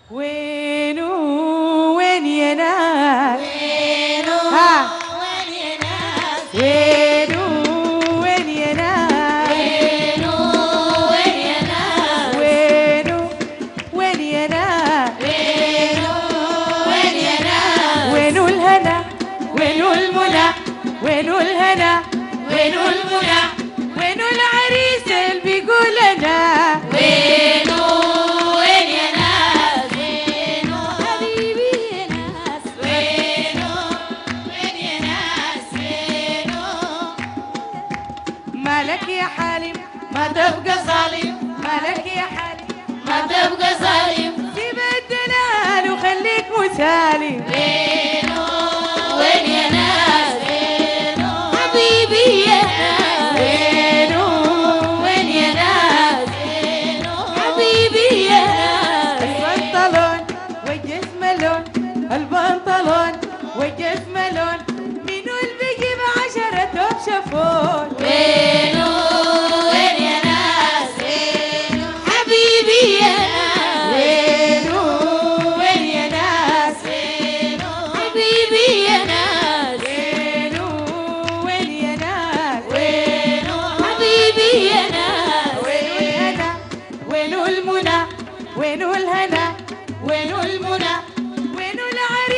وينو وين يا ناس وينو ها وين يا ناس وينو وين يا ناس وينو وين يا ناس وينو وين يا ناس وينو وين يا ناس وينو الهنا وينو المنى وينو الهنا وينو المنى وينو العريس اللي بيقول انا وينو وين يا ناس وينو حبيبي يا ناس وينو وين يا ناس وينو مالك يا حالم ما تبقى ظالم مالك يا حالم ما تبقى ظالم سيب الدلال وخليك مسالم وينو وين يا ناس وينو حبيبي يا ناس وينو وين يا ناس وينو حبيبي يا ناس البنطلون والجسم لون البنطلون والجسم لون منو اللي بيجيب 10 توب شافون وينو وين يا ناس وينو حبيبي يا ناس وينو وين يا ناس وينو حبيبي يا ناس وينو وين يا ناس وينو حبيبي يا ناس وينو الهنا وينو المنى وينو الهنا وينو المنى وينو العريس